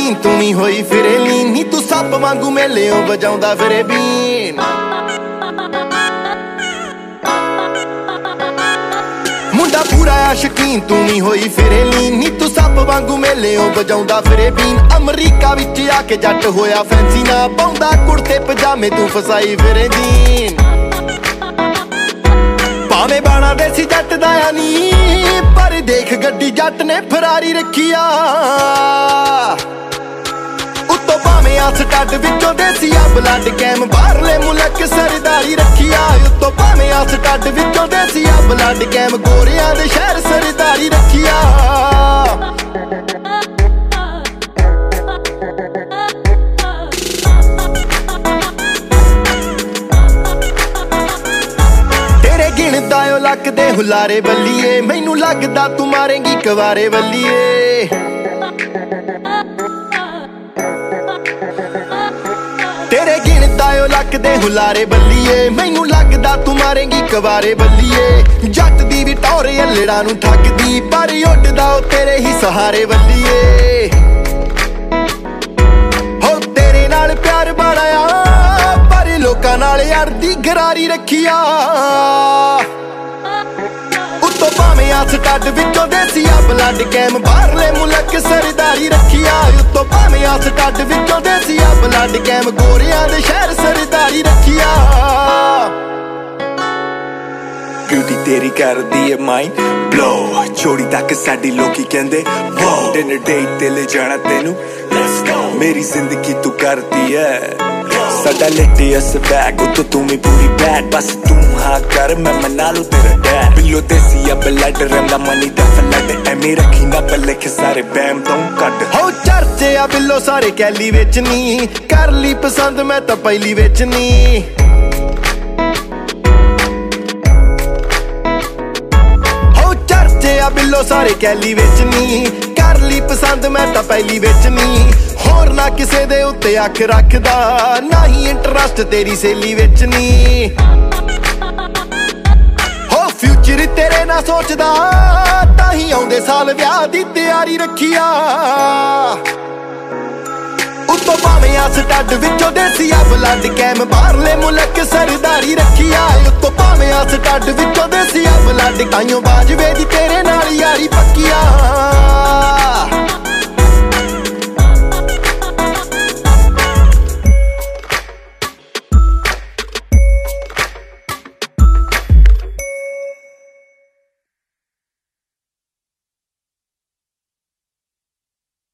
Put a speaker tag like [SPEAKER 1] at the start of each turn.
[SPEAKER 1] ਸ਼ਕੀਨ ਤੂੰ ਵੀ ਹੋਈ ਫਿਰੇ ਲੀਨ ਨੀ ਤੂੰ ਸੱਪ ਵਾਂਗੂ ਮੇਲਿਓ ਵਜਾਉਂਦਾ ਫਿਰੇ ਬੀਨ ਮੁੰਡਾ ਪੂਰਾ ਆ ਸ਼ਕੀਨ ਤੂੰ ਵੀ ਹੋਈ ਫਿਰੇ ਲੀਨ ਨੀ ਤੂੰ ਸੱਪ ਵਾਂਗੂ ਮੇਲਿਓ ਵਜਾਉਂਦਾ ਫਿਰੇ ਬੀਨ ਅਮਰੀਕਾ ਵਿੱਚ ਆ ਕੇ ਜੱਟ ਹੋਇਆ ਫੈਂਸੀ ਨਾ ਪਾਉਂਦਾ ਕੁੜਤੇ ਪਜਾਮੇ ਤੂੰ ਫਸਾਈ ਫਿਰੇ ਜੀਨ ਭਾਵੇਂ ਬਾਣਾ ਦੇਸੀ ਜੱਟ ਦਾ ਆ ਨੀ ਪਰ ਦੇਖ ਗੱਡੀ ਜੱਟ ਨੇ ਫਰਾਰੀ ਰੱਖੀ ਆ ਉੱਤੋਂ ਭਾਵੇਂ ਆ ਸਟੱਡ ਵਿੱਚੋਂ ਦੇਸੀ ਆ ਬਲੱਡ ਕੈਮ ਬਾਹਰਲੇ ਮੁਲਕ ਸਰਦਾਰੀ ਰੱਖੀ ਆ ਉੱਤੋਂ ਭਾਵੇਂ ਆ ਸਟੱਡ ਵਿੱਚੋਂ ਦੇਸੀ ਆ ਬਲੱਡ ਕੈਮ ਗੋਰਿਆਂ ਦੇ ਸ਼ਹਿਰ ਸਰਦਾਰੀ ਰੱਖੀ ਆ ਗਿਣਦਾ ਓ ਲੱਕ ਦੇ ਹੁਲਾਰੇ ਬੱਲੀਏ ਮੈਨੂੰ ਲੱਗਦਾ ਤੂੰ ਮਾਰੇਂਗੀ ਕਵਾਰੇ ਬੱਲੀਏ ਤੇਰੇ ਗਿਣਦਾ ਓ ਲੱਕ ਦੇ ਹੁਲਾਰੇ ਬੱਲੀਏ ਮੈਨੂੰ ਲੱਗਦਾ ਤੂੰ ਮਾਰੇਂਗੀ ਕਵਾਰੇ ਬੱਲੀਏ ਜੱਟ ਦੀ ਵੀ ਟੌਰ ਅਲੜਾ ਨੂੰ ਠੱਗਦੀ ਪਰ ਉੱਡਦਾ ਓ ਤੇਰੇ ਹੀ ਸਹਾਰੇ ਬੱਲੀਏ ਹੋ ਤੇਰੇ ਨਾਲ ਪਿਆਰ ਬਣਾਇਆ ਪਰ ਲੋਕਾਂ ਨਾਲ ਯਾਰ ਦੀ ਗਰਾਰੀ ਰੱਖਿਆ ਉੱਤੋਂ ਭਾਵੇਂ ਆ ਸਟੱਡ ਵਿੱਚੋਂ ਦੇਸੀ ਆ ਬਲੱਡ ਕੈਮ ਬਾਹਰਲੇ ਮੁਲਕ ਸਰਦਾਰੀ ਰੱਖਿਆ ਉੱਤੋਂ ਭਾਵੇਂ ਆ ਸਟੱਡ ਵਿੱਚੋਂ ਦੇਸੀ ਆ ਬਲੱਡ ਕੈਮ ਗੋਰਿਆਂ ਦੇ ਸ਼ਹਿਰ ਸਰਦਾਰੀ ਰੱਖਿਆ
[SPEAKER 2] ਬਿਊਟੀ ਤੇਰੀ ਕਰਦੀ ਏ ਮਾਈਂਡ ਬਲੋ ਛੋੜੀ ਤੱਕ ਸਾਡੀ ਲੋਕੀ ਕਹਿੰਦੇ ਵਾਓ ਡਿਨਰ ਡੇਟ ਤੇ ਲੈ ਜਾਣਾ ਤੈਨੂੰ ਲੈਟਸ ਗੋ ਮੇਰੀ ਜ਼ਿੰਦਗੀ ਤੂੰ ਕਰਦੀ ਏ ਸਾਡਾ ਲੈਟੇ ਅਸ ਬੈਗ ਉਤੋਂ ਤੂੰ ਵੀ ਪੂਰੀ ਬੈਡ ਬਸ ਤੂੰ ਹਾਂ ਕਰ ਮੈਂ ਮਨਾ ਲੂ ਤੇਰਾ ਡੈਡ ਬਿੱਲੋ ਦੇਸੀ ਆ ਬਲੱਡ ਰਹਿੰਦਾ ਮਨੀ ਦਾ ਫਲੱਡ ਐਵੇਂ ਰੱਖੀ ਨਾ ਪੱਲੇ ਸਾਰੇ ਬੈਮ ਤੋਂ ਕੱਢ
[SPEAKER 1] ਹੋ ਚਰਚੇ ਆ ਬਿੱਲੋ ਸਾਰੇ ਕੈਲੀ ਵਿੱਚ ਨੀ ਕਰ ਲਈ ਪਸੰਦ ਮੈਂ ਤਾਂ ਪਹਿਲੀ ਵਿੱਚ ਨੀ ਹੋ ਚਰਚੇ ਆ ਬਿੱਲੋ ਸਾਰੇ ਕੈਲੀ ਵਿੱਚ ਨੀ ਕਰ ਲਈ ਪਸੰਦ ਮੈਂ ਤਾਂ ਪਹਿਲੀ ਵਿੱਚ ਨੀ ਹੋਰ ਨਾ ਕਿਸੇ ਦੇ ਉੱਤੇ ਅੱਖ ਰੱਖਦਾ ਨਾ ਹੀ ਇੰਟਰਸਟ ਤੇਰੀ ਸੇਲੀ ਵਿੱਚ ਨੀ ਹੋ ਫਿਊਚਰ ਤੇਰੇ ਨਾਲ ਸੋਚਦਾ ਤਾਂ ਹੀ ਆਉਂਦੇ ਸਾਲ ਵਿਆਹ ਦੀ ਤਿਆਰੀ ਰੱਖਿਆ ਉੱਤੋਂ ਭਾਵੇਂ ਆ ਸਟੱਡ ਵਿੱਚੋਂ ਦੇਸੀ ਆ ਬਲੱਡ ਕੈਮ ਬਾਹਰਲੇ ਮੁਲਕ ਸਰਦਾਰੀ ਰੱਖਿਆ ਉੱਤੋਂ ਭਾਵੇਂ ਆ ਸਟੱਡ ਵਿੱਚੋਂ ਦੇਸੀ ਆ ਬਲੱਡ ਕਾਈਓ ਬਾਜਵੇ ਦੀ ਤੇਰੇ ਨਾਲ ਯਾਰੀ ਪੱਕੀਆ